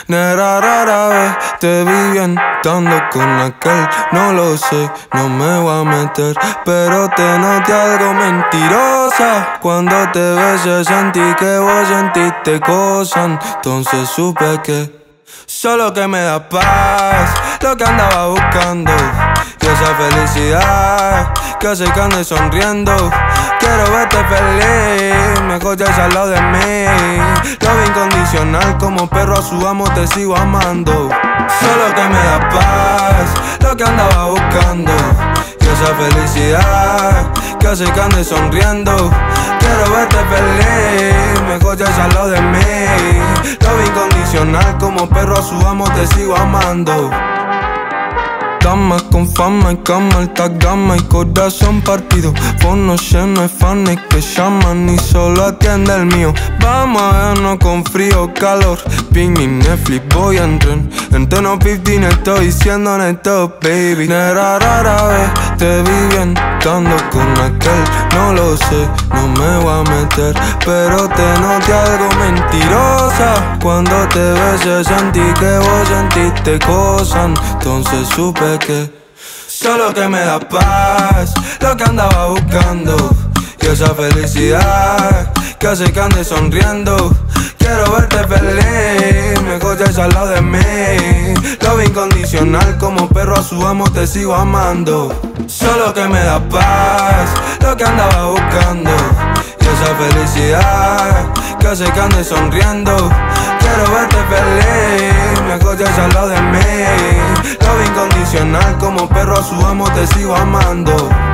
Negra, rara vez te vi bien estando con aquel. No lo sé, no me voy a meter, pero te noté algo mentirosa. Cuando te besé sentí que vos sentiste cosas. Entonces supe que solo que me da paz, lo que andaba buscando. Y esa felicidad que hace que ande sonriendo. Quiero verte feliz, mejor ya al lado de mí. Love incondicional, como perro a su amo te sigo amando. Solo que me da paz, lo que andaba buscando. Y esa felicidad que hace que ande sonriendo. Quiero verte feliz, mejor ya al lado de mí. Love incondicional, como perro a su amo te sigo amando. Damas con fama y cama, alta gama y corazón partido. Fono lleno de fans que llaman y solo atiende el mío. Vamos a vernos con frío o calor. Ping mi Netflix, voy a entrar. En tono 15 estoy diciendo neto, baby. Negra, rara vez te vi bien estando con aquel. No lo sé, no me voy a meter, pero te noté algo mentirosa. Cuando te besé sentí que vos sentiste cosas. Entonces supe que solo que me da paz, lo que andaba buscando. Y esa felicidad que hace que ande sonriendo. Quiero verte feliz, mejor ya al lado de mí. Love incondicional, como perro a su amo te sigo amando. Solo que me da paz, lo que andaba buscando. Y esa felicidad que hace que ande sonriendo. Quiero verte feliz, mejor ya al lado de mí. Love incondicional, como perro a su amo te sigo amando.